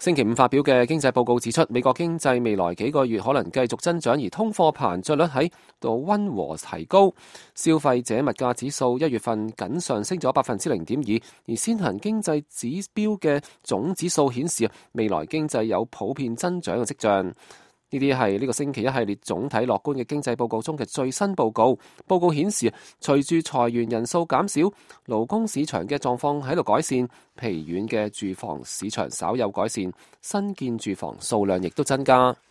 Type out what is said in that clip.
星期五發表嘅經濟報告指出，美國經濟未來幾個月可能繼續增長，而通貨膨脹率喺度溫和提高。消費者物價指數1月份僅上升咗0.2%，而先行經濟指標嘅總指數顯示未來經濟有普遍增長嘅跡象。呢啲係呢個星期一系列總體樂觀嘅經濟報告中嘅最新報告。報告顯示，隨住裁員人數減少，勞工市場嘅狀況喺度改善，疲軟嘅住房市場稍有改善，新建住房數量亦都增加。